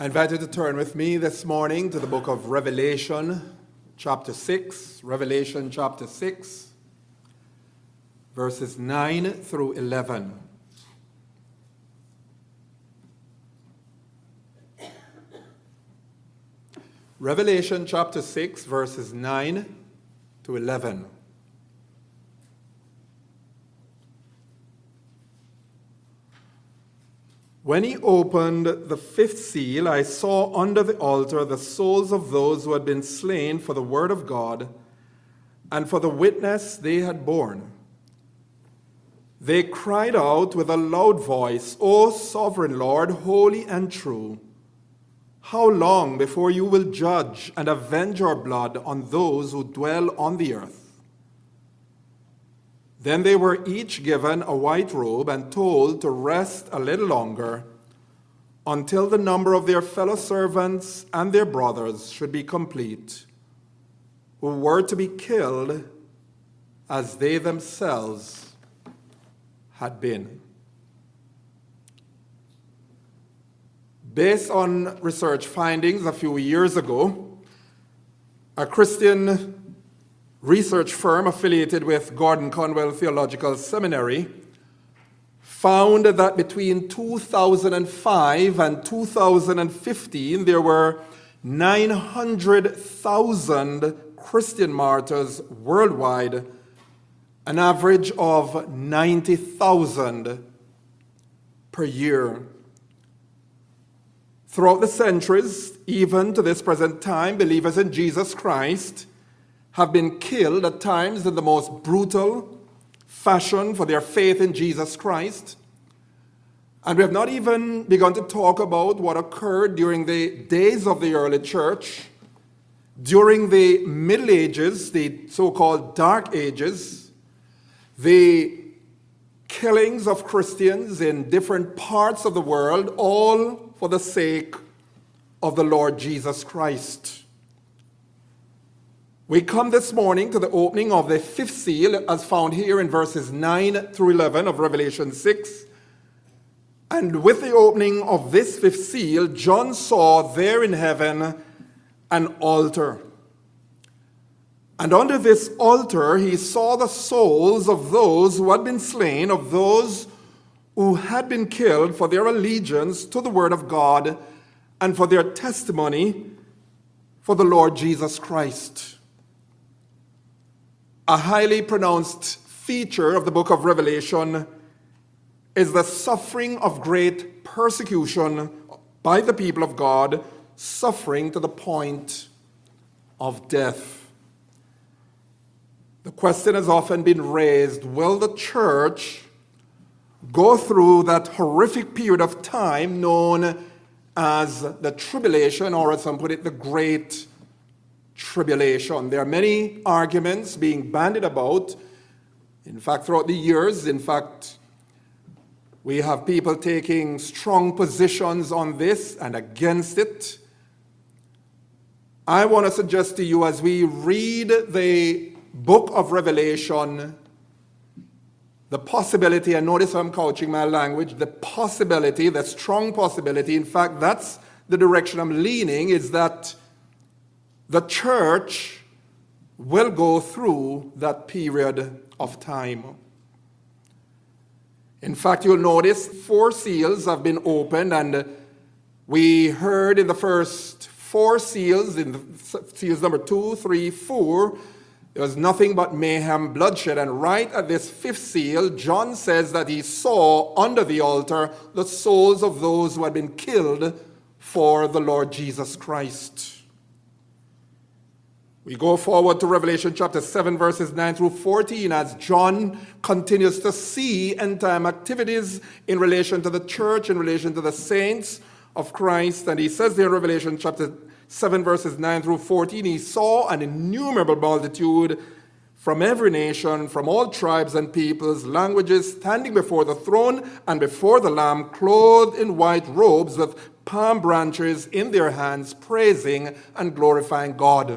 I invite you to turn with me this morning to the book of Revelation, chapter 6. Revelation chapter 6, verses 9 through 11. Revelation chapter 6, verses 9 to 11. When he opened the fifth seal, I saw under the altar the souls of those who had been slain for the word of God and for the witness they had borne. They cried out with a loud voice, "O sovereign Lord, holy and true, how long before you will judge and avenge our blood on those who dwell on the earth?" Then they were each given a white robe and told to rest a little longer until the number of their fellow servants and their brothers should be complete, who were to be killed as they themselves had been. Based on research findings a few years ago, a Christian research firm affiliated with Gordon Conwell Theological Seminary found that between 2005 and 2015, there were 900,000 Christian martyrs worldwide, an average of 90,000 per year. Throughout the centuries, even to this present time, believers in Jesus Christ have been killed at times in the most brutal fashion for their faith in Jesus Christ. And we have not even begun to talk about what occurred during the days of the early church, during the Middle Ages, the so-called Dark Ages, the killings of Christians in different parts of the world, all for the sake of the Lord Jesus Christ. We come this morning to the opening of the fifth seal as found here in verses 9 through 11 of Revelation 6. And with the opening of this fifth seal, John saw there in heaven an altar. And under this altar he saw the souls of those who had been slain, of those who had been killed for their allegiance to the word of God and for their testimony for the Lord Jesus Christ. A highly pronounced feature of the book of Revelation is the suffering of great persecution by the people of God, suffering to the point of death. The question has often been raised, will the church go through that horrific period of time known as the tribulation, or as some put it, the Great Tribulation? There are many arguments being bandied about. In fact, throughout the years, we have people taking strong positions on this and against it. I want to suggest to you, as we read the book of Revelation, the possibility, and notice I'm couching my language, the possibility, the strong possibility, in fact, that's the direction I'm leaning, is that the church will go through that period of time. In fact, you'll notice 4 seals have been opened, and we heard in the first 4 seals, in seals number 2, 3, 4, there was nothing but mayhem, bloodshed. And right at this 5th seal, John says that he saw under the altar the souls of those who had been killed for the Lord Jesus Christ. We go forward to Revelation chapter 7, verses 9 through 14, as John continues to see end-time activities in relation to the church, in relation to the saints of Christ. And he says there in Revelation chapter 7, verses 9 through 14, he saw an innumerable multitude from every nation, from all tribes and peoples, languages, standing before the throne and before the Lamb, clothed in white robes with palm branches in their hands, praising and glorifying God.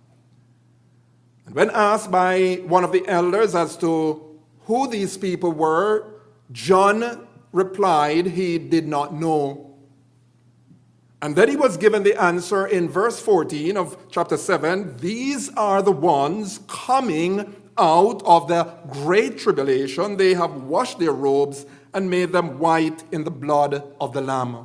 When asked by one of the elders as to who these people were, John replied he did not know. And then he was given the answer in verse 14 of chapter 7. These are the ones coming out of the great tribulation. They have washed their robes and made them white in the blood of the Lamb.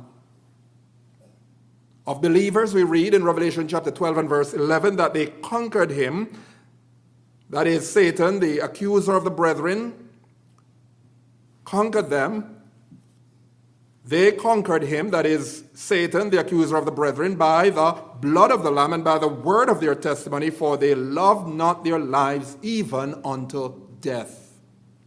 Of believers, we read in Revelation chapter 12 and verse 11 that they conquered him, that is Satan, the accuser of the brethren, conquered them. They conquered him, that is Satan, the accuser of the brethren, by the blood of the Lamb and by the word of their testimony, for they loved not their lives even unto death.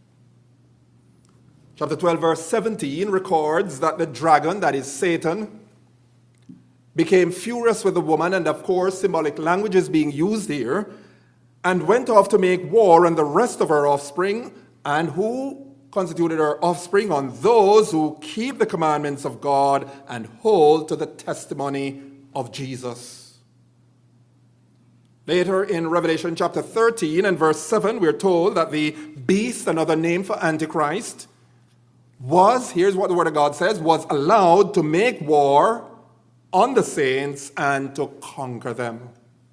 Chapter 12, verse 17 records that the dragon, that is Satan, became furious with the woman, and of course symbolic language is being used here, and went off to make war on the rest of her offspring, and who constituted her offspring? On those who keep the commandments of God and hold to the testimony of Jesus. Later in Revelation chapter 13 and verse 7, we're told that the beast, another name for Antichrist, was, here's what the Word of God says, was allowed to make war on the saints and to conquer them.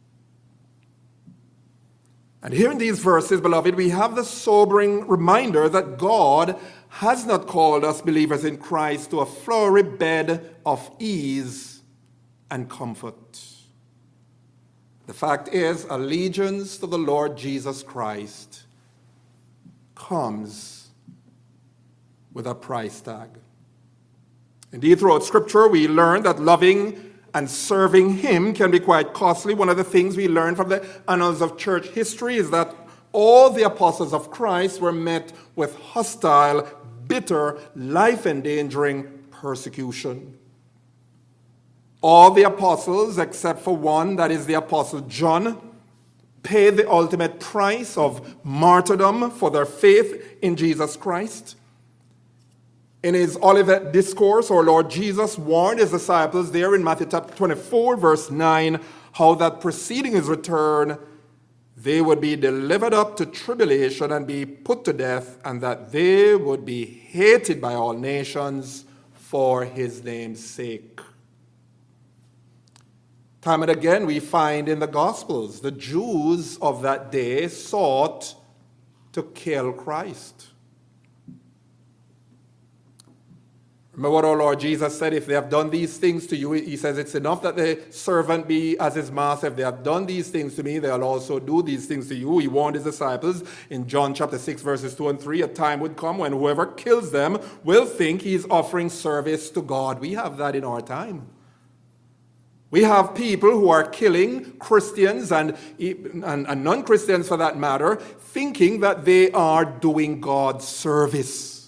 And here in these verses, beloved, we have the sobering reminder that God has not called us believers in Christ to a flowery bed of ease and comfort. The fact is, allegiance to the Lord Jesus Christ comes with a price tag. Indeed, throughout Scripture, we learn that loving and serving Him can be quite costly. One of the things we learn from the annals of church history is that all the apostles of Christ were met with hostile, bitter, life-endangering persecution. All the apostles, except for one, that is the apostle John, paid the ultimate price of martyrdom for their faith in Jesus Christ. In his Olivet Discourse, our Lord Jesus warned his disciples there in Matthew chapter 24, verse 9, how that preceding his return, they would be delivered up to tribulation and be put to death, and that they would be hated by all nations for his name's sake. Time and again, we find in the Gospels, the Jews of that day sought to kill Christ. Remember what our Lord Jesus said, if they have done these things to you, he says it's enough that the servant be as his master. If they have done these things to me, they'll also do these things to you. He warned his disciples in John chapter 6, verses 2 and 3, a time would come when whoever kills them will think he's offering service to God. We have that in our time. We have people who are killing Christians and non-Christians for that matter, thinking that they are doing God's service.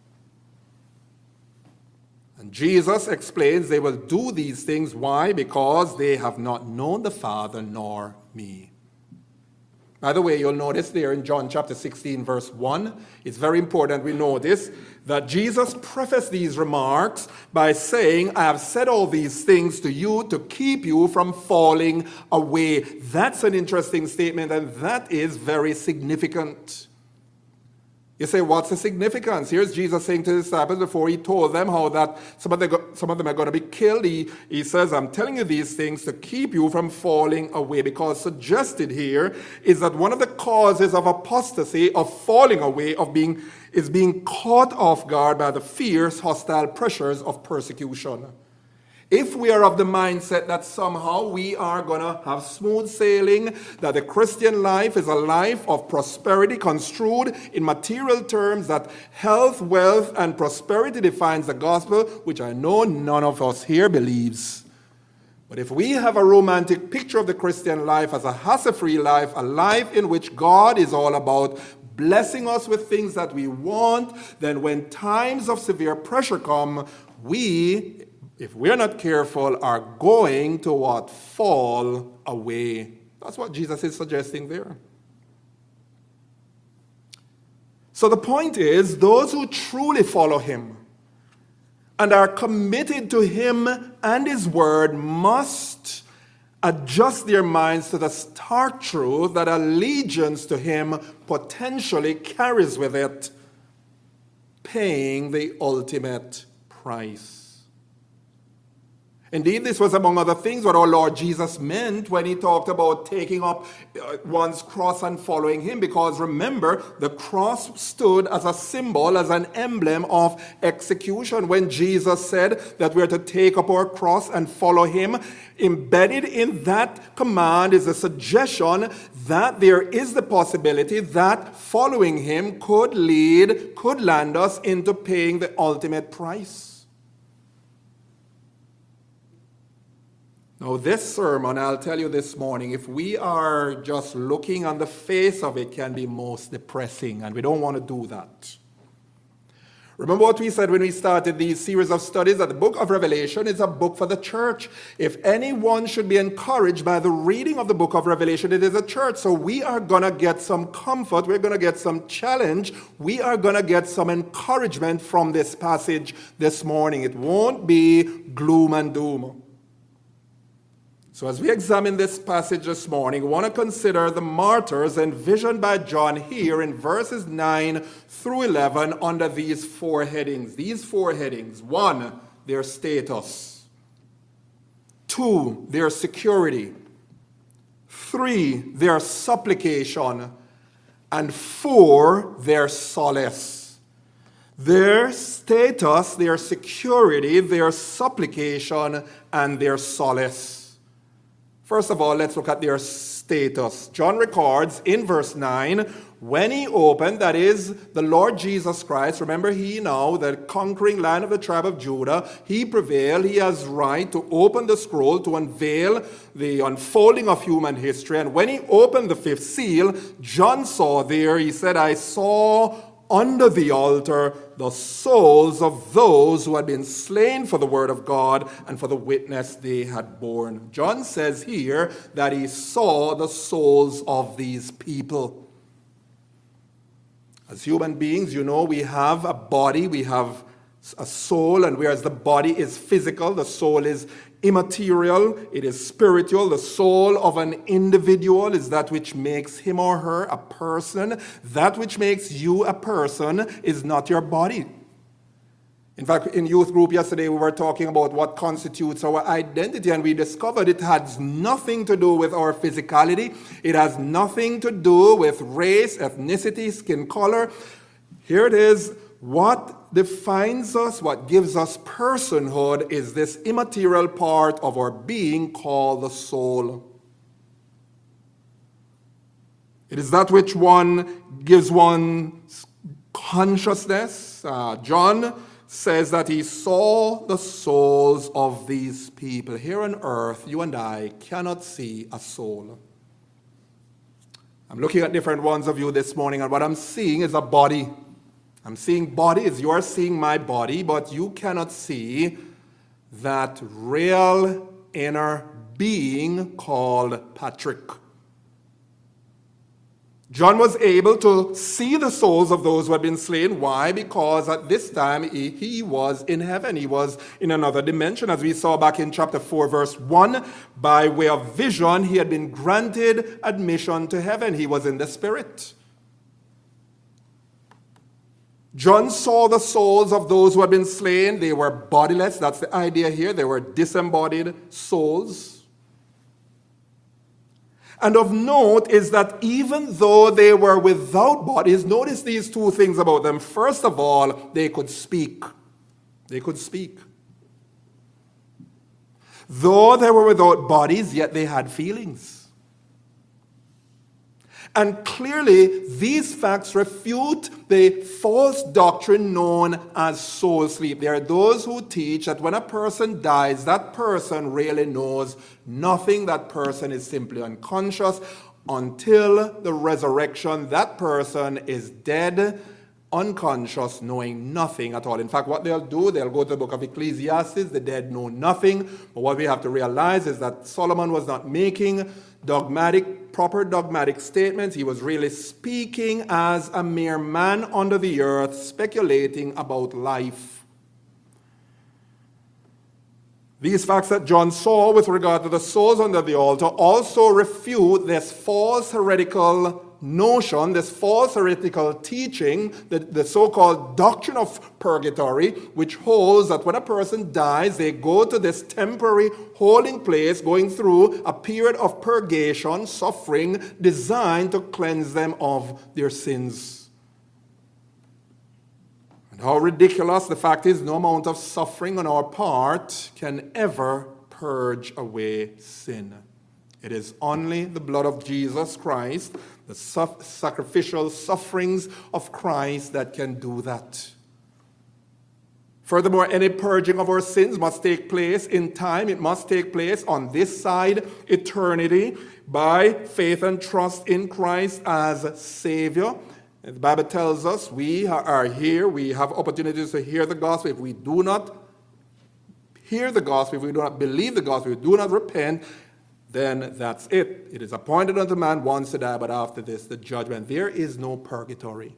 And Jesus explains they will do these things. Why? Because they have not known the Father nor me. By the way, you'll notice there in John chapter 16, verse 1, it's very important we notice that Jesus prefaced these remarks by saying, I have said all these things to you to keep you from falling away. That's an interesting statement, and that is very significant. You say, what's the significance? Here's Jesus saying to his disciples before he told them how that some of them are going to be killed. He says, I'm telling you these things to keep you from falling away. Because suggested here is that one of the causes of apostasy, of falling away, is being caught off guard by the fierce, hostile pressures of persecution. If we are of the mindset that somehow we are going to have smooth sailing, that the Christian life is a life of prosperity construed in material terms, that health, wealth, and prosperity defines the gospel, which I know none of us here believes. But if we have a romantic picture of the Christian life as a hassle-free life, a life in which God is all about blessing us with things that we want, then when times of severe pressure come, we, if we're not careful, are going to what? Fall away. That's what Jesus is suggesting there. So the point is, those who truly follow him and are committed to him and his word must adjust their minds to the stark truth that allegiance to him potentially carries with it paying the ultimate price. Indeed, this was among other things what our Lord Jesus meant when he talked about taking up one's cross and following him. Because remember, the cross stood as a symbol, as an emblem of execution. When Jesus said that we are to take up our cross and follow him, embedded in that command is a suggestion that there is the possibility that following him could land us into paying the ultimate price. Now, this sermon, I'll tell you this morning, if we are just looking on the face of it, can be most depressing, and we don't want to do that. Remember what we said when we started these series of studies, that the book of Revelation is a book for the church. If anyone should be encouraged by the reading of the book of Revelation, it is a church. So we are going to get some comfort, we're going to get some challenge, we are going to get some encouragement from this passage this morning. It won't be gloom and doom. So as we examine this passage this morning, we want to consider the martyrs envisioned by John here in verses 9 through 11 under these four headings. These four headings: 1, their status; 2, their security; 3, their supplication; and 4, their solace. Their status, their security, their supplication, and their solace. First of all, let's look at their status. John records in verse 9, when he opened, that is, the Lord Jesus Christ, remember he now, the conquering Lion of the tribe of Judah, he prevailed, he has right to open the scroll, to unveil the unfolding of human history. And when he opened the fifth seal, John saw there, he said, I saw under the altar the souls of those who had been slain for the word of God and for the witness they had borne. John says here that he saw the souls of these people. As human beings, you know, we have a body, we have a soul, and whereas the body is physical, the soul is immaterial, it is spiritual. The soul of an individual is that which makes him or her a person. That which makes you a person is not your body. In fact, in youth group yesterday, we were talking about what constitutes our identity, and we discovered it has nothing to do with our physicality. It has nothing to do with race, ethnicity, skin color. Here it is. What defines us, what gives us personhood, is this immaterial part of our being called the soul. It is that which gives one consciousness. John says that he saw the souls of these people. Here on earth, you and I cannot see a soul. I'm looking at different ones of you this morning, and what I'm seeing is a body. I'm seeing bodies. You are seeing my body, but you cannot see that real inner being called Patrick. John was able to see the souls of those who had been slain. Why? Because at this time he was in heaven. He was in another dimension. As we saw back in chapter 4, verse 1, by way of vision, he had been granted admission to heaven. He was in the Spirit. John saw the souls of those who had been slain. They were bodiless. That's the idea here. They were disembodied souls. And of note is that even though they were without bodies, notice these two things about them. First of all, they could speak. They could speak. Though they were without bodies, yet they had feelings. And clearly, these facts refute the false doctrine known as soul sleep. There are those who teach that when a person dies, that person really knows nothing. That person is simply unconscious until the resurrection. That person is dead, unconscious, knowing nothing at all. In fact, what they'll do, they'll go to the book of Ecclesiastes, the dead know nothing. But what we have to realize is that Solomon was not making proper dogmatic statements. He was really speaking as a mere man under the earth, speculating about life. These facts that John saw with regard to the souls under the altar also refute this false heretical notion, this false heretical teaching, the so-called doctrine of purgatory, which holds that when a person dies, they go to this temporary holding place, going through a period of purgation, suffering, designed to cleanse them of their sins. And how ridiculous the fact is, no amount of suffering on our part can ever purge away sin. It is only the blood of Jesus Christ, the sacrificial sufferings of Christ, that can do that. Furthermore, any purging of our sins must take place in time. It must take place on this side eternity by faith and trust in Christ as Savior. The Bible tells us we are here, we have opportunities to hear the gospel. If we do not hear the gospel, if we do not believe the gospel, if we do not repent, then that's it. It is appointed unto man once to die, but after this, the judgment. There is no purgatory.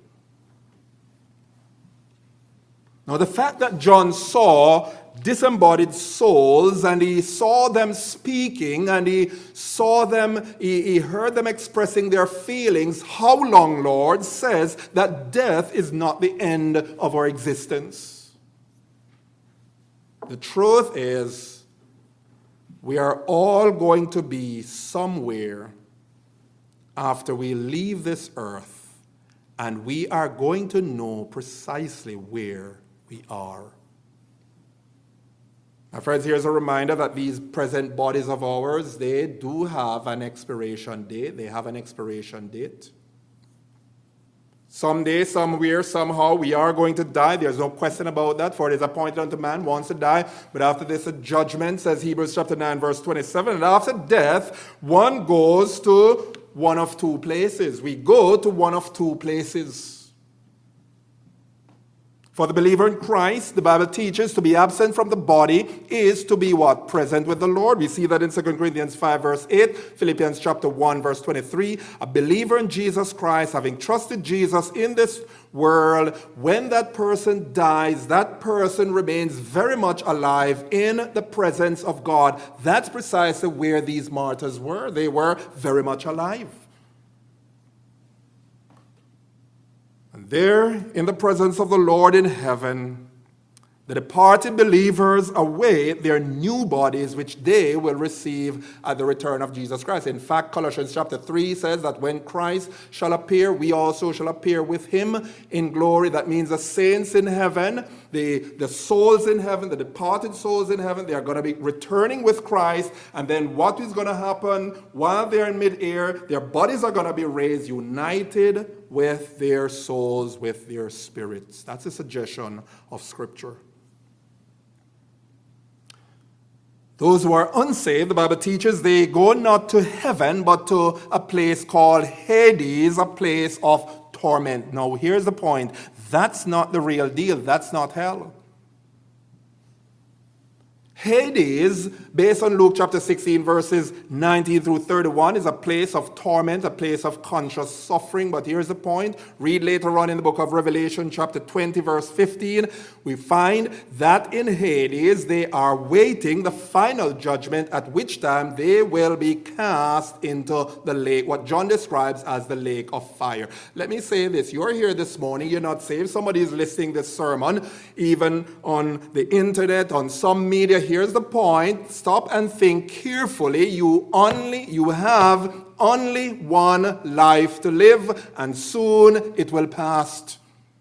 Now, the fact that John saw disembodied souls, and he saw them speaking, and he heard them expressing their feelings, how long, Lord, says that death is not the end of our existence. The truth is, we are all going to be somewhere after we leave this earth, and we are going to know precisely where we are. My friends, here's a reminder that these present bodies of ours, they do have an expiration date. They have an expiration date. Someday, somewhere, somehow, we are going to die. There's no question about that, for it is appointed unto man once to die. But after this, a judgment, says Hebrews chapter 9, verse 27. And after death, one goes to one of two places. We go to one of two places. For the believer in Christ, the Bible teaches to be absent from the body is to be what? Present with the Lord. We see that in 2 Corinthians 5 verse 8, Philippians chapter 1 verse 23. A believer in Jesus Christ, having trusted Jesus in this world, when that person dies, that person remains very much alive in the presence of God. That's precisely where these martyrs were. They were very much alive. There, in the presence of the Lord in heaven, the departed believers await their new bodies, which they will receive at the return of Jesus Christ. In fact, Colossians chapter 3 says that when Christ shall appear, we also shall appear with him in glory. That means the saints in heaven, the souls in heaven, the departed souls in heaven, they are going to be returning with Christ. And then what is going to happen while they're in midair? Their bodies are going to be raised, united with their souls, with their spirits. That's a suggestion of Scripture. Those who are unsaved, the Bible teaches, they go not to heaven, but to a place called Hades, a place of torment. Now, here's the point. That's not the real deal. That's not hell. Hades, based on Luke chapter 16, verses 19 through 31, is a place of torment, a place of conscious suffering. But here's the point. Read later on in the book of Revelation, chapter 20, verse 15. We find that in Hades, they are waiting the final judgment, at which time they will be cast into the lake, what John describes as the lake of fire. Let me say this. You're here this morning. You're not saved. Somebody is listening to this sermon, even on the internet, on some media. Here's the point. Stop and think carefully. You have only one life to live, and soon it will pass.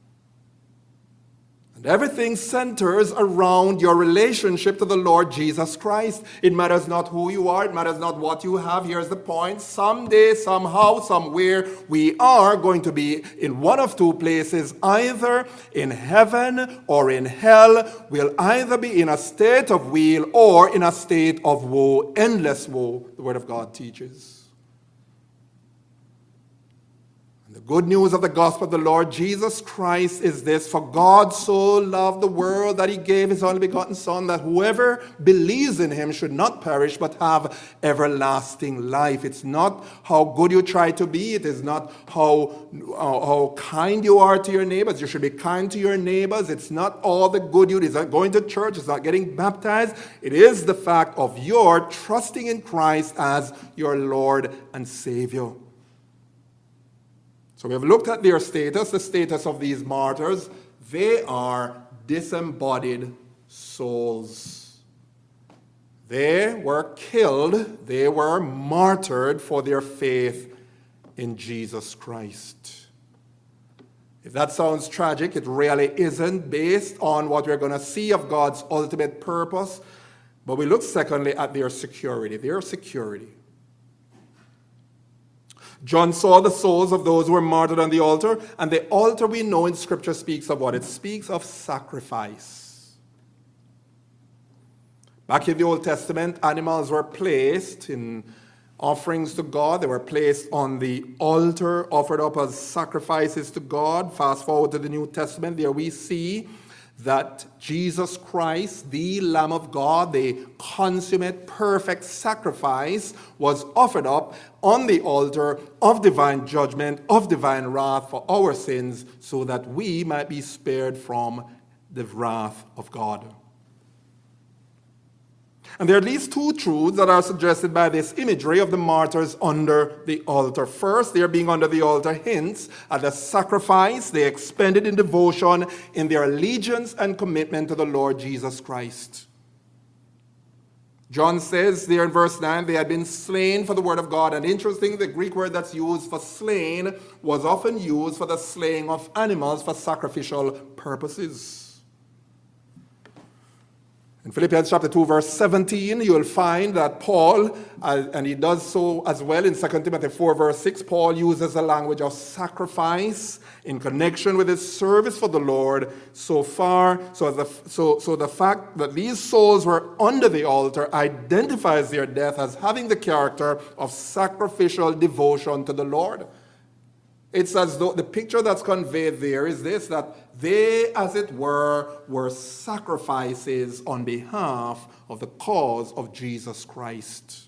And everything centers around your relationship to the Lord Jesus Christ. It matters not who you are. It matters not what you have. Here's the point. Someday, somehow, somewhere, we are going to be in one of two places, either in heaven or in hell. We'll either be in a state of weal or in a state of woe, endless woe, the Word of God teaches. The good news of the gospel of the Lord Jesus Christ is this: for God so loved the world that he gave his only begotten Son, that whoever believes in him should not perish but have everlasting life. It's not how good you try to be. It is not how kind you are to your neighbors. You should be kind to your neighbors. It's not all the good you do. It's not going to church. It's not getting baptized. It is the fact of your trusting in Christ as your Lord and Savior. So we have looked at their status, the status of these martyrs. They are disembodied souls. They were killed, they were martyred for their faith in Jesus Christ. If that sounds tragic, it really isn't, based on what we're going to see of God's ultimate purpose. But we look secondly at their security. Their security. John saw the souls of those who were martyred on the altar, and the altar, we know in Scripture, speaks of what? It speaks of sacrifice. Back in the Old Testament, animals were placed in offerings to God. They were placed on the altar, offered up as sacrifices to God. Fast forward to the New Testament, there we see that Jesus Christ, the Lamb of God, the consummate, perfect sacrifice, was offered up on the altar of divine judgment, of divine wrath for our sins, so that we might be spared from the wrath of God. And there are at least two truths that are suggested by this imagery of the martyrs under the altar. First, their being under the altar hints at the sacrifice they expended in devotion in their allegiance and commitment to the Lord Jesus Christ. John says there in verse 9, they had been slain for the word of God. And interesting, the Greek word that's used for slain was often used for the slaying of animals for sacrificial purposes. In Philippians chapter 2, verse 17, you will find that Paul, and he does so as well in 2 Timothy 4, verse 6, Paul uses the language of sacrifice in connection with his service for the Lord so the fact that these souls were under the altar identifies their death as having the character of sacrificial devotion to the Lord. It's as though the picture that's conveyed there is this, that they, as it were sacrifices on behalf of the cause of Jesus Christ.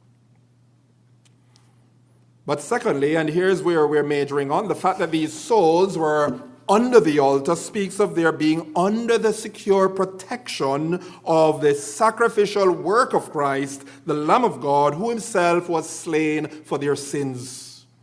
But secondly, and here's where we're majoring on, the fact that these souls were under the altar speaks of their being under the secure protection of the sacrificial work of Christ, the Lamb of God, who himself was slain for their sins.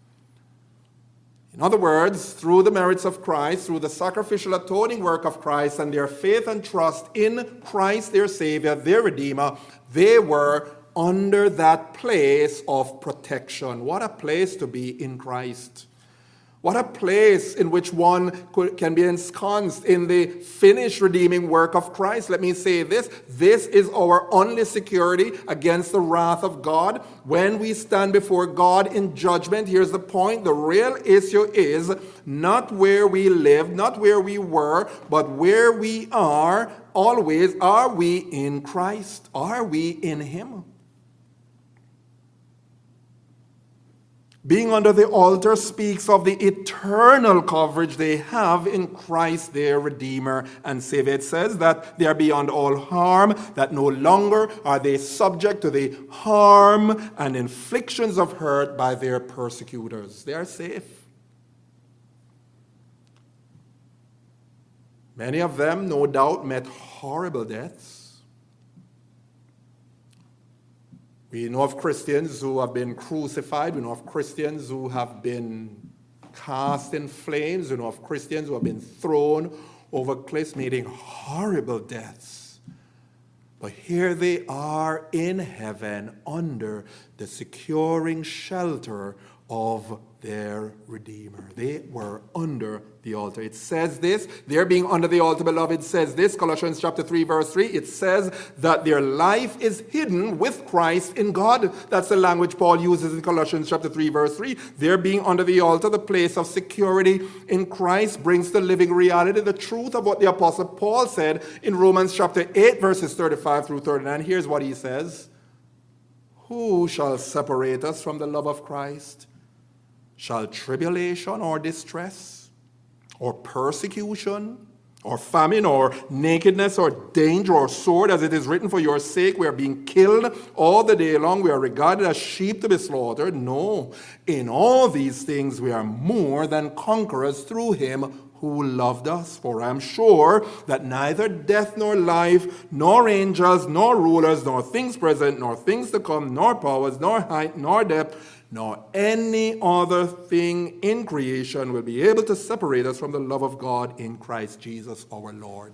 In other words, through the merits of Christ, through the sacrificial atoning work of Christ, and their faith and trust in Christ, their Savior, their Redeemer, they were under that place of protection. What a place to be in Christ. What a place in which one can be ensconced in the finished redeeming work of Christ. Let me say this. This is our only security against the wrath of God. When we stand before God in judgment, here's the point. The real issue is not where we live, not where we were, but where we are always. Are we in Christ? Are we in Him? Being under the altar speaks of the eternal coverage they have in Christ, their Redeemer and Savior. It says that they are beyond all harm, that no longer are they subject to the harm and inflictions of hurt by their persecutors. They are safe. Many of them, no doubt, met horrible deaths. We know of Christians who have been crucified. We know of Christians who have been cast in flames. We know of Christians who have been thrown over cliffs, meeting horrible deaths. But here they are in heaven under the securing shelter of their Redeemer. They were under the altar. It says this, their being under the altar, beloved, says this, Colossians chapter 3, verse 3, it says that their life is hidden with Christ in God. That's the language Paul uses in Colossians chapter 3, verse 3. Their being under the altar, the place of security in Christ, brings the living reality, the truth of what the Apostle Paul said in Romans chapter 8, verses 35 through 39. Here's what he says. Who shall separate us from the love of Christ? Shall tribulation or distress, or persecution, or famine, or nakedness, or danger, or sword, as it is written, for your sake we are being killed all the day long. We are regarded as sheep to be slaughtered. No, in all these things we are more than conquerors through him who loved us. For I am sure that neither death nor life, nor angels, nor rulers, nor things present, nor things to come, nor powers, nor height, nor depth, nor any other thing in creation will be able to separate us from the love of God in Christ Jesus our Lord.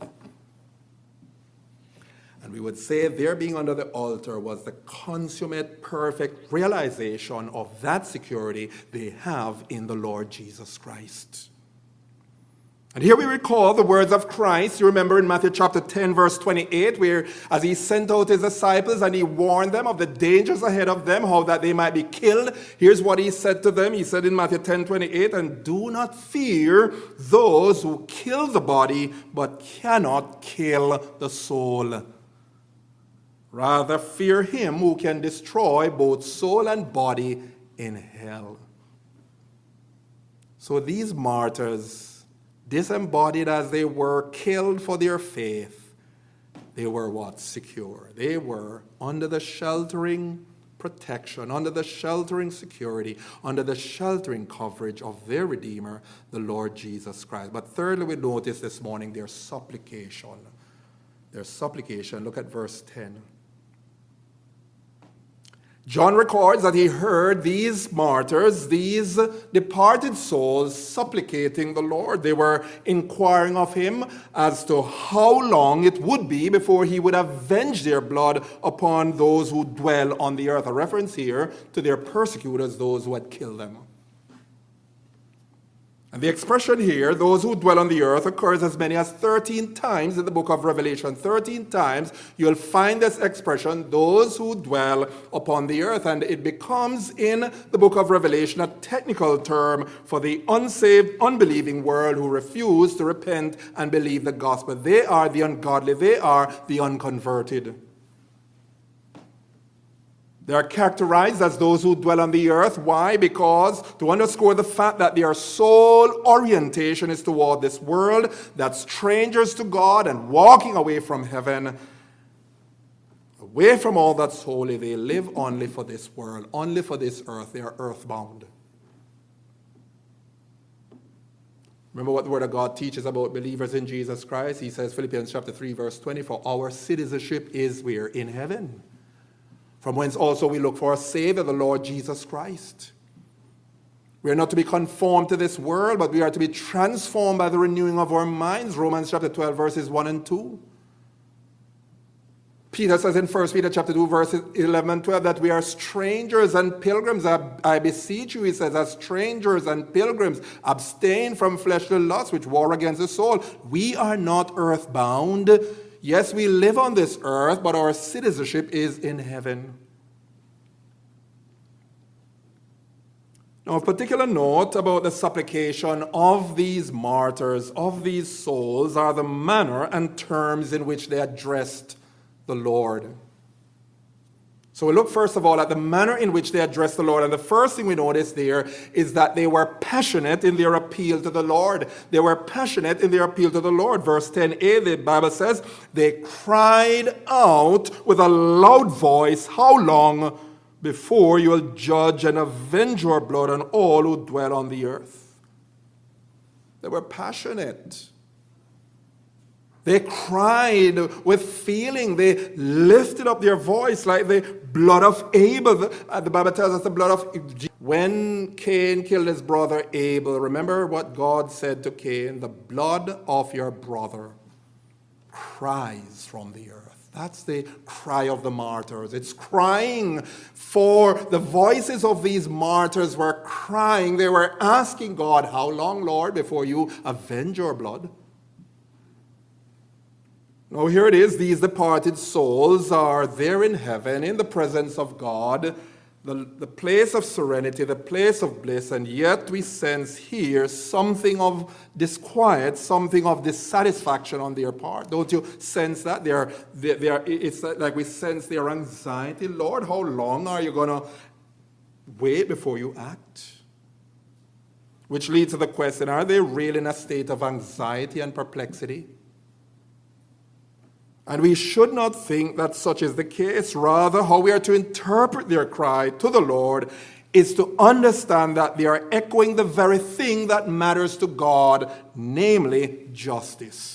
And we would say their being under the altar was the consummate, perfect realization of that security they have in the Lord Jesus Christ. And here we recall the words of Christ. You remember in Matthew chapter 10, verse 28, where as he sent out his disciples and he warned them of the dangers ahead of them, how that they might be killed. Here's what he said to them. He said in Matthew 10, 28, and do not fear those who kill the body, but cannot kill the soul. Rather, fear him who can destroy both soul and body in hell. So these martyrs, disembodied as they were, killed for their faith, they were what? Secure. They were under the sheltering protection, under the sheltering security, under the sheltering coverage of their Redeemer, the Lord Jesus Christ. But thirdly, we notice this morning their supplication. Their supplication. Look at verse 10. John records that he heard these martyrs, these departed souls, supplicating the Lord. They were inquiring of him as to how long it would be before he would avenge their blood upon those who dwell on the earth. A reference here to their persecutors, those who had killed them. And the expression here, those who dwell on the earth, occurs as many as 13 times in the book of Revelation. 13 times you'll find this expression, those who dwell upon the earth. And it becomes in the book of Revelation a technical term for the unsaved, unbelieving world who refuse to repent and believe the gospel. They are the ungodly. They are the unconverted. They are characterized as those who dwell on the earth. Why? Because to underscore the fact that their sole orientation is toward this world, that strangers to God and walking away from heaven, away from all that's holy, they live only for this world, only for this earth. They are earthbound. Remember what the Word of God teaches about believers in Jesus Christ? He says, Philippians chapter 3, verse 20, for our citizenship is where? In heaven. From whence also we look for a Savior, the Lord Jesus Christ. We are not to be conformed to this world, but we are to be transformed by the renewing of our minds. Romans chapter 12, verses 1 and 2. Peter says in 1 Peter chapter 2, verses 11 and 12, that we are strangers and pilgrims. I beseech you, he says, as strangers and pilgrims, abstain from fleshly lusts which war against the soul. We are not earthbound. Yes, we live on this earth, but our citizenship is in heaven. Now, of particular note about the supplication of these martyrs, of these souls, are the manner and terms in which they addressed the Lord. So we look first of all at the manner in which they addressed the Lord. And the first thing we notice there is that they were passionate in their appeal to the Lord. They were passionate in their appeal to the Lord. Verse 10a, the Bible says, they cried out with a loud voice, how long before you will judge and avenge your blood on all who dwell on the earth? They were passionate. They cried with feeling. They lifted up their voice like the blood of Abel. The Bible tells us the blood of... When Cain killed his brother Abel, remember what God said to Cain? The blood of your brother cries from the earth. That's the cry of the martyrs. It's crying for the voices of these martyrs were crying. They were asking God, how long, Lord, before you avenge your blood? Now here it is, these departed souls are there in heaven, in the presence of God, the place of serenity, the place of bliss, and yet we sense here something of disquiet, something of dissatisfaction on their part. Don't you sense that? It's like we sense their anxiety. Lord, how long are you going to wait before you act? Which leads to the question, are they really in a state of anxiety and perplexity? And we should not think that such is the case. Rather, how we are to interpret their cry to the Lord is to understand that they are echoing the very thing that matters to God, namely justice.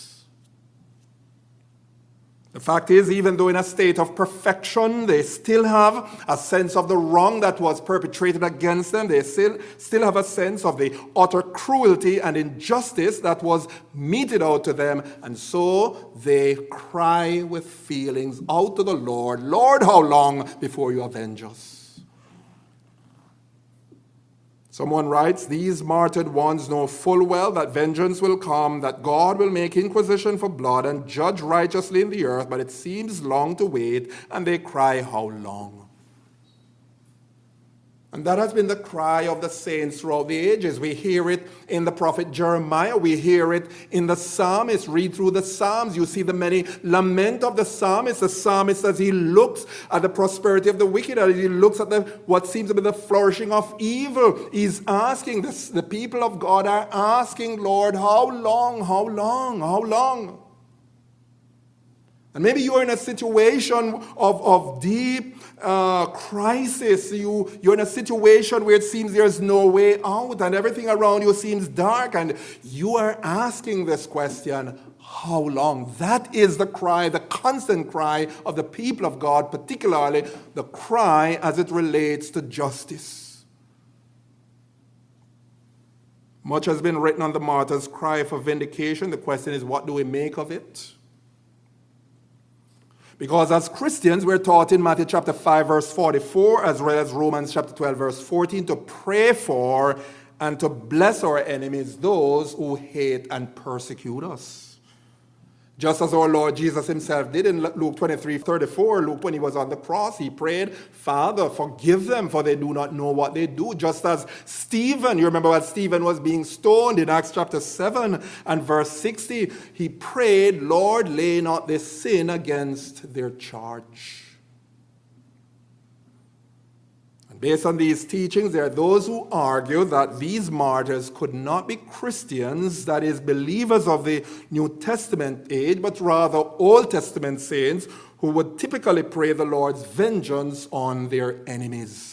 The fact is, even though in a state of perfection, they still have a sense of the wrong that was perpetrated against them. They still have a sense of the utter cruelty and injustice that was meted out to them. And so they cry with feelings out to the Lord, Lord, how long before you avenge us? Someone writes, these martyred ones know full well that vengeance will come, that God will make inquisition for blood and judge righteously in the earth, but it seems long to wait, and they cry, how long? And that has been the cry of the saints throughout the ages. We hear it in the prophet Jeremiah. We hear it in the psalmist. Read through the Psalms. You see the many lament of the psalmist. The psalmist, as he looks at the prosperity of the wicked, as he looks at what seems to be the flourishing of evil, he's asking, the people of God are asking, Lord, how long, how long, how long? And maybe you're in a situation of deep crisis. You're in a situation where it seems there's no way out and everything around you seems dark, and you are asking this question, how long? That is the cry, the constant cry of the people of God, particularly the cry as it relates to justice. Much has been written on the martyr's cry for vindication. The question is, what do we make of it? Because as Christians, we're taught in Matthew chapter 5, verse 44, as well as Romans chapter 12, verse 14, to pray for and to bless our enemies, those who hate and persecute us. Just as our Lord Jesus himself did in Luke 23:34, Luke, when he was on the cross, he prayed, Father, forgive them, for they do not know what they do. Just as Stephen, you remember when Stephen was being stoned in Acts chapter 7 and verse 60, he prayed, Lord, lay not this sin against their charge. Based on these teachings, there are those who argue that these martyrs could not be Christians, that is, believers of the New Testament age, but rather Old Testament saints who would typically pray the Lord's vengeance on their enemies.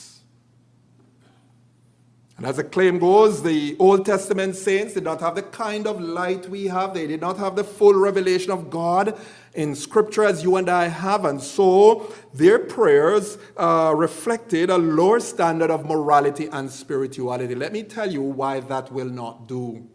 And as the claim goes, the Old Testament saints did not have the kind of light we have. They did not have the full revelation of God in Scripture as you and I have. And so their prayers reflected a lower standard of morality and spirituality. Let me tell you why that will not do.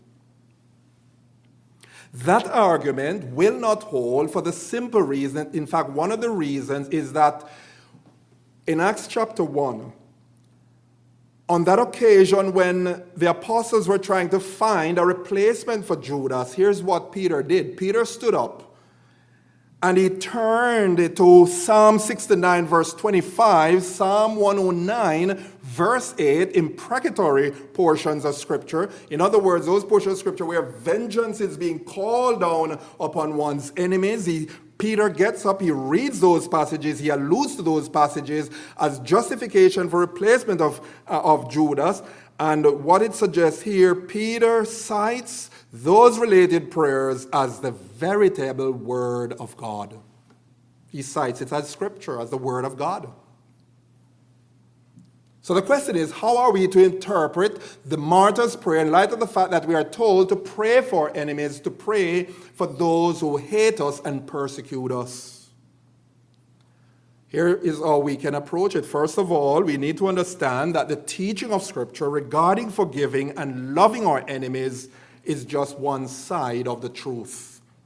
That argument will not hold for the simple reason. In fact, one of the reasons is that in Acts chapter 1, on that occasion when the apostles were trying to find a replacement for Judas, here's what Peter did. Peter stood up and he turned to Psalm 69 verse 25, Psalm 109 verse 8, imprecatory portions of Scripture. In other words, those portions of Scripture where vengeance is being called down upon one's enemies. Peter gets up, he reads those passages, he alludes to those passages as justification for replacement of Judas. And what it suggests here, Peter cites those related prayers as the veritable Word of God. He cites it as Scripture, as the Word of God. So the question is, how are we to interpret the martyr's prayer in light of the fact that we are told to pray for enemies, to pray for those who hate us and persecute us? Here is how we can approach it. First of all, we need to understand that the teaching of Scripture regarding forgiving and loving our enemies is just one side of the truth.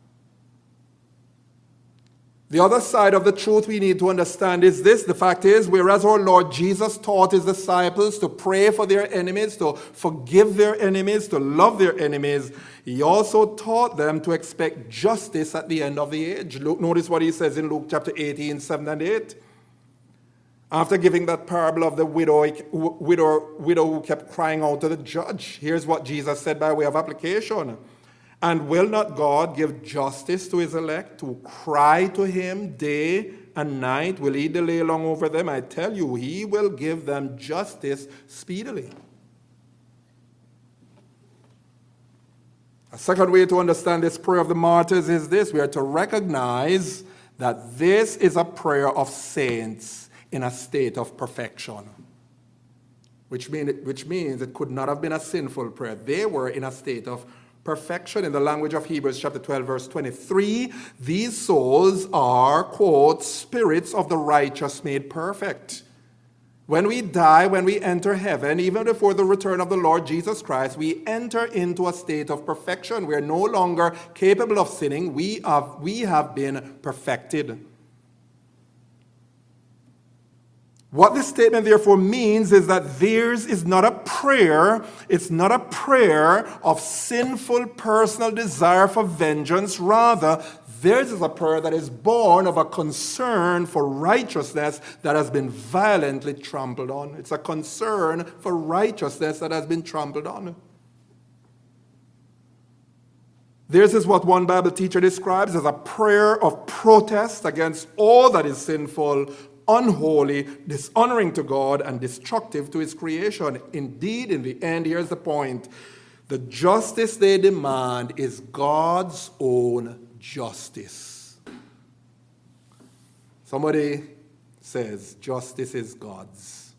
The other side of the truth we need to understand is this. The fact is, whereas our Lord Jesus taught his disciples to pray for their enemies, to forgive their enemies, to love their enemies, he also taught them to expect justice at the end of the age. Notice what he says in Luke chapter 18, 7 and 8. After giving that parable of the widow who kept crying out to the judge, here's what Jesus said by way of application. And will not God give justice to his elect who cry to him day and night? Will he delay long over them? I tell you, he will give them justice speedily. A second way to understand this prayer of the martyrs is this. We are to recognize that this is a prayer of saints in a state of perfection. which means it could not have been a sinful prayer. They were in a state of perfection. In the language of Hebrews chapter 12, verse 23, these souls are, quote, spirits of the righteous made perfect. When we die, when we enter heaven, even before the return of the Lord Jesus Christ, we enter into a state of perfection. We are no longer capable of sinning. We have been perfected. What this statement therefore means is that theirs is not a prayer. It's not a prayer of sinful personal desire for vengeance. Rather, theirs is a prayer that is born of a concern for righteousness that has been violently trampled on. It's a concern for righteousness that has been trampled on. Theirs is what one Bible teacher describes as a prayer of protest against all that is sinful, unholy, dishonoring to God, and destructive to his creation. Indeed, in the end, here's the point. The justice they demand is God's own justice. Somebody says justice is God's.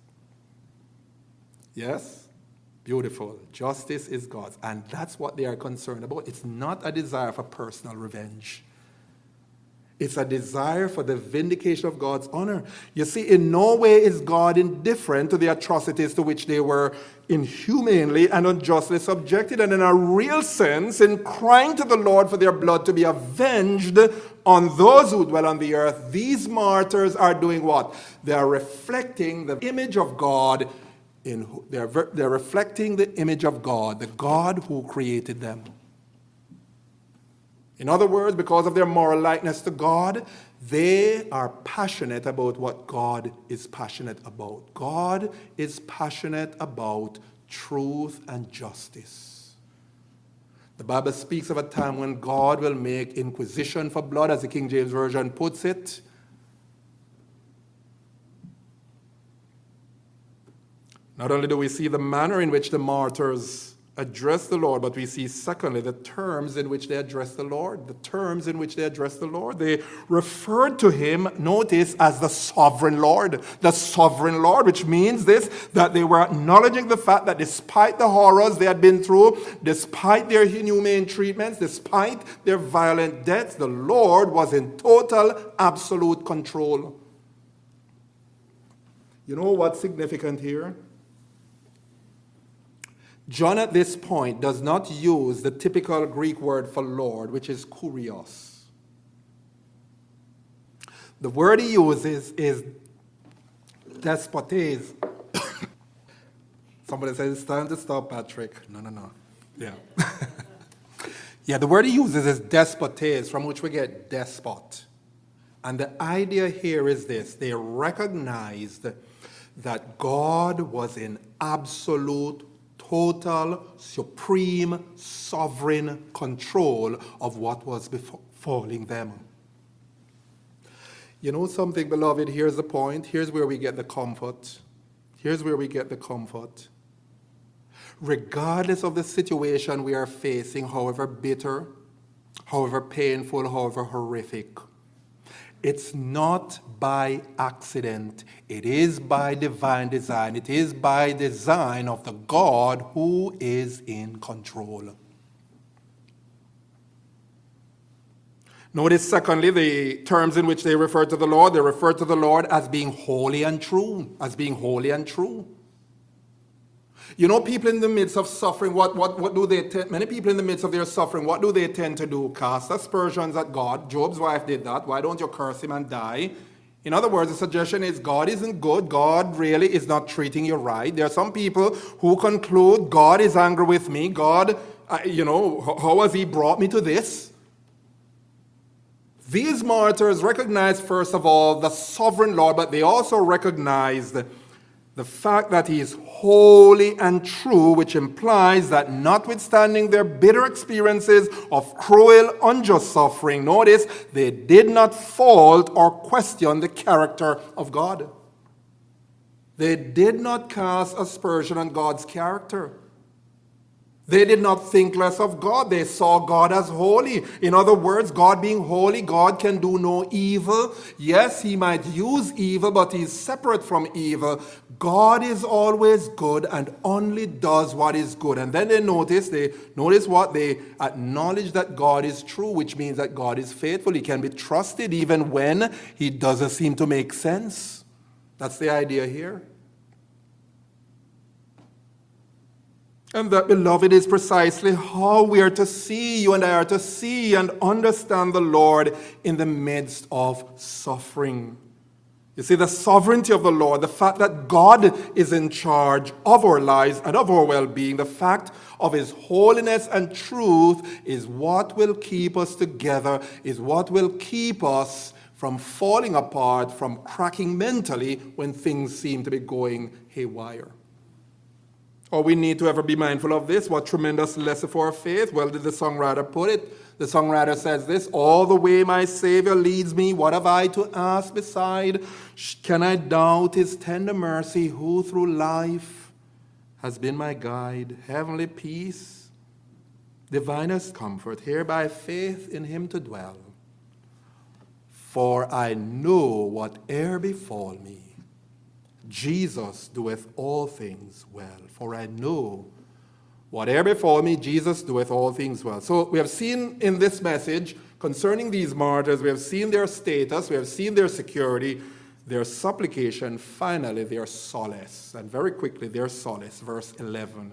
Yes? Beautiful. Justice is God's. And that's what they are concerned about. It's not a desire for personal revenge. It's a desire for the vindication of God's honor. You see, in no way is God indifferent to the atrocities to which they were inhumanely and unjustly subjected. And in a real sense, in crying to the Lord for their blood to be avenged on those who dwell on the earth, these martyrs are doing what? They are reflecting the image of God. They're reflecting the image of God, the God who created them. In other words, because of their moral likeness to God, they are passionate about what God is passionate about. God is passionate about truth and justice. The Bible speaks of a time when God will make inquisition for blood, as the King James Version puts it. Not only do we see the manner in which the martyrs address the Lord, but we see, secondly, the terms in which they address the Lord. The terms in which they address the Lord. They referred to him, notice, as the sovereign Lord. The sovereign Lord, which means this, that they were acknowledging the fact that despite the horrors they had been through, despite their inhumane treatments, despite their violent deaths, the Lord was in total, absolute control. You know what's significant here? John at this point does not use the typical Greek word for Lord, which is kurios. The word he uses is despotes. Somebody says, it's time to stop, Patrick. No. Yeah. Yeah, the word he uses is despotes, from which we get despot. And the idea here is this. They recognized that God was in absolute, total, supreme, sovereign control of what was befalling them. You know something, beloved? Here's the point. Here's where we get the comfort. Here's where we get the comfort. Regardless of the situation we are facing, however bitter, however painful, however horrific, it's not by accident. It is by divine design. It is by design of the God who is in control. Notice, secondly, the terms in which they refer to the Lord. They refer to the Lord as being holy and true. As being holy and true. You know, people in the midst of suffering, what do they tend? Many people in the midst of their suffering, what do they tend to do? Cast aspersions at God. Job's wife did that. Why don't you curse him and die? In other words, the suggestion is God isn't good. God really is not treating you right. There are some people who conclude God is angry with me. God, how has he brought me to this? These martyrs recognized, first of all, the sovereign Lord, but they also recognized the fact that he is holy and true, which implies that notwithstanding their bitter experiences of cruel, unjust suffering, notice, they did not fault or question the character of God. They did not cast aspersion on God's character. They did not think less of God. They saw God as holy. In other words, God being holy, God can do no evil. Yes, he might use evil, but he's separate from evil. God is always good and only does what is good. And then they notice what? They acknowledge that God is true, which means that God is faithful. He can be trusted even when he doesn't seem to make sense. That's the idea here. And that, beloved, is precisely how we are to see, you and I are to see and understand the Lord in the midst of suffering. You see, the sovereignty of the Lord, the fact that God is in charge of our lives and of our well-being, the fact of his holiness and truth is what will keep us together, is what will keep us from falling apart, from cracking mentally when things seem to be going haywire. Or we need to ever be mindful of this. What tremendous lesson for our faith? Well, did the songwriter put it? The songwriter says this: all the way my Savior leads me, what have I to ask beside? Can I doubt his tender mercy, who through life has been my guide? Heavenly peace, divinest comfort, here by faith in him to dwell. For I know whate'er befall me, Jesus doeth all things well. For I know whatever befall me, Jesus doeth all things well. So we have seen in this message concerning these martyrs, we have seen their status, we have seen their security, their supplication, finally their solace. And very quickly, their solace, verse 11.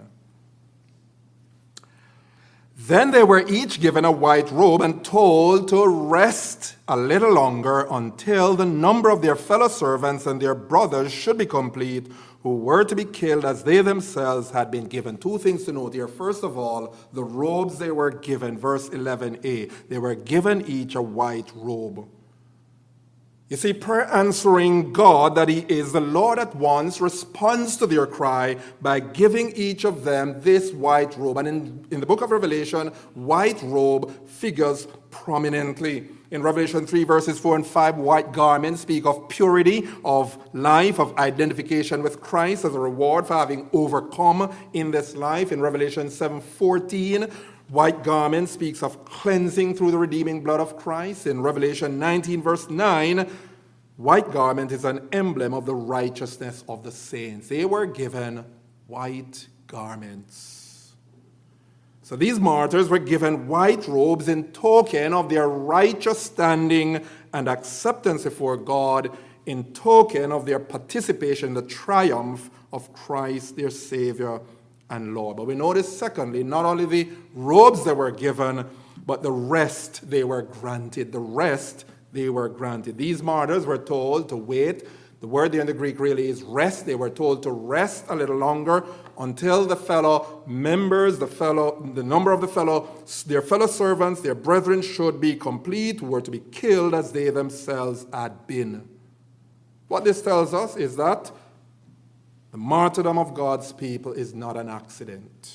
Then they were each given a white robe and told to rest a little longer until the number of their fellow servants and their brothers should be complete, who were to be killed as they themselves had been given. Two things to note here. First of all, the robes they were given, verse 11a. They were given each a white robe. You see, prayer answering God, that he is the Lord at once, responds to their cry by giving each of them this white robe. And in the book of Revelation, white robe figures prominently. In Revelation 3, verses 4 and 5, white garments speak of purity, of life, of identification with Christ as a reward for having overcome in this life. In Revelation 7:14, white garment speaks of cleansing through the redeeming blood of Christ. In Revelation 19, verse 9, white garment is an emblem of the righteousness of the saints. They were given white garments. So these martyrs were given white robes in token of their righteous standing and acceptance before God, in token of their participation in the triumph of Christ, their Savior and Lord. But we notice, secondly, not only the robes they were given, but the rest they were granted. The rest they were granted. These martyrs were told to wait. The word there in the Greek really is rest. They were told to rest a little longer until the fellow members, the number of their fellow servants, their brethren should be complete, who were to be killed as they themselves had been. What this tells us is that the martyrdom of God's people is not an accident.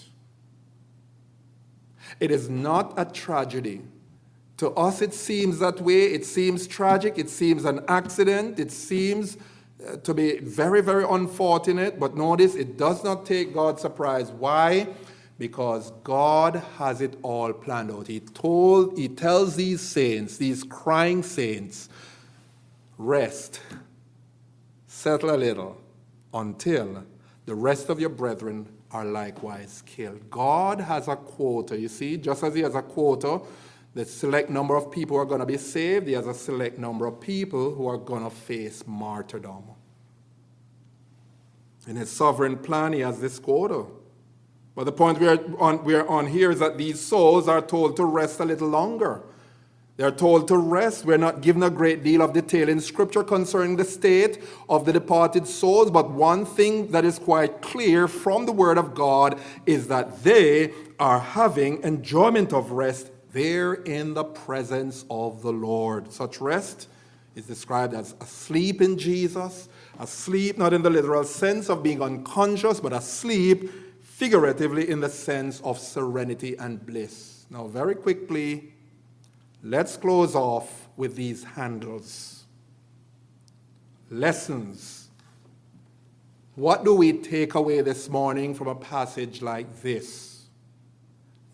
It is not a tragedy. To us, it seems that way. It seems tragic. It seems an accident. It seems to be very, very unfortunate. But notice, it does not take God surprise. Why? Because God has it all planned out. He tells these saints, these crying saints, rest, settle a little, until the rest of your brethren are likewise killed. God has a quota, you see, just as he has a quota, the select number of people who are going to be saved, he has a select number of people who are going to face martyrdom. In his sovereign plan, he has this quota. But the point we are on here is that these souls are told to rest a little longer. They're told to rest. We're not given a great deal of detail in Scripture concerning the state of the departed souls, but one thing that is quite clear from the Word of God is that they are having enjoyment of rest there in the presence of the Lord. Such rest is described as asleep in Jesus, asleep not in the literal sense of being unconscious, but asleep figuratively in the sense of serenity and bliss. Now, very quickly, let's close off with these handles. Lessons. What do we take away this morning from a passage like this?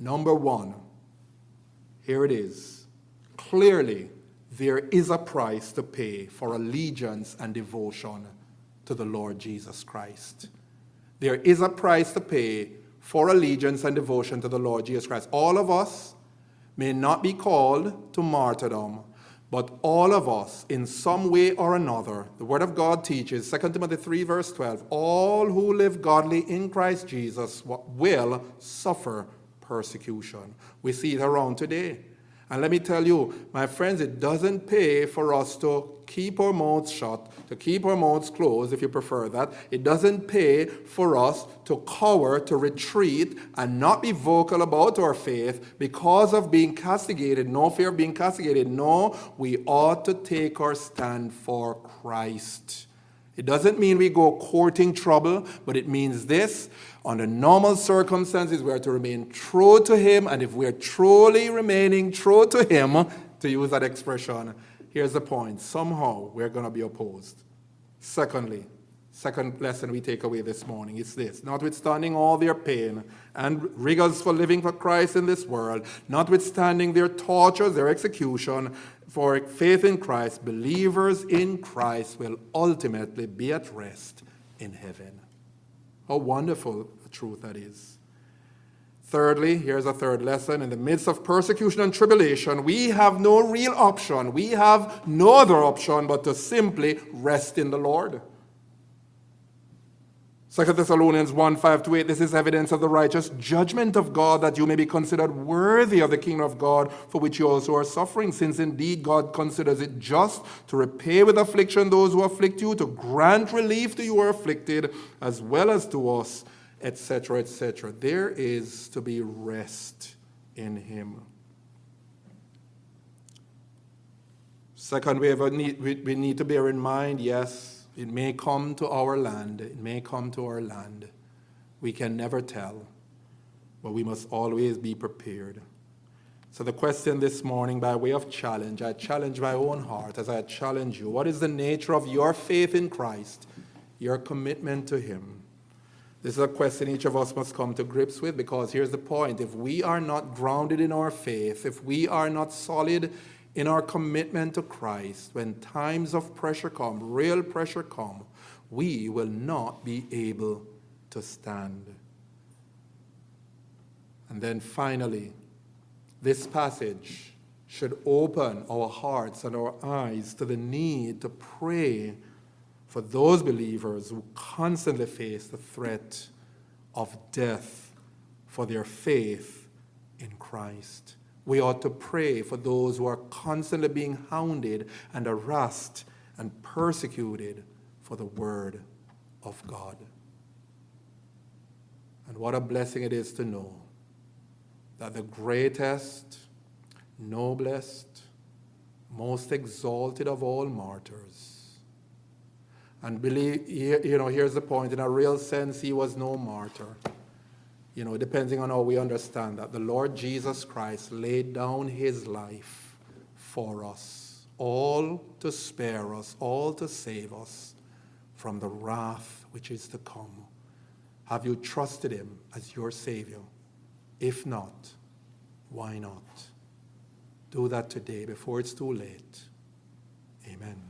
Number one, here it is. Clearly, there is a price to pay for allegiance and devotion to the Lord Jesus Christ. There is a price to pay for allegiance and devotion to the Lord Jesus Christ. All of us may not be called to martyrdom, but all of us, in some way or another, the Word of God teaches, 2 Timothy 3, verse 12, all who live godly in Christ Jesus will suffer persecution. We see it around today. And let me tell you, my friends, it doesn't pay for us to keep our mouths shut, to keep our mouths closed, if you prefer that. It doesn't pay for us to cower, to retreat, and not be vocal about our faith because of being castigated. No fear of being castigated. No, we ought to take our stand for Christ. It doesn't mean we go courting trouble, but it means this. Under normal circumstances, we are to remain true to Him, and if we are truly remaining true to Him, to use that expression, here's the point. Somehow, we're going to be opposed. Secondly, second lesson we take away this morning is this. Notwithstanding all their pain and rigors for living for Christ in this world, notwithstanding their tortures, their execution, for faith in Christ, believers in Christ will ultimately be at rest in heaven. How wonderful a truth that is. Thirdly, here's a third lesson. In the midst of persecution and tribulation, we have no real option. We have no other option but to simply rest in the Lord. 2 Thessalonians 1, 5-8, this is evidence of the righteous judgment of God, that you may be considered worthy of the kingdom of God, for which you also are suffering, since indeed God considers it just to repay with affliction those who afflict you, to grant relief to you who are afflicted, as well as to us, etc., etc. There is to be rest in Him. Second, we need to bear in mind, yes, it may come to our land. It may come to our land. We can never tell, but we must always be prepared. So the question this morning, by way of challenge, I challenge my own heart as I challenge you. What is the nature of your faith in Christ, your commitment to Him? This is a question each of us must come to grips with, because here's the point. If we are not grounded in our faith, if we are not solid in our commitment to Christ, when times of pressure come, real pressure come, we will not be able to stand. And then finally, this passage should open our hearts and our eyes to the need to pray for those believers who constantly face the threat of death for their faith in Christ. We ought to pray for those who are constantly being hounded and harassed and persecuted for the word of God. And what a blessing it is to know that the greatest, noblest, most exalted of all martyrs, and believe, here's the point, in a real sense, he was no martyr. Depending on how we understand that, the Lord Jesus Christ laid down His life for us, all to spare us, all to save us from the wrath which is to come. Have you trusted Him as your Savior? If not, why not? Do that today before it's too late. Amen.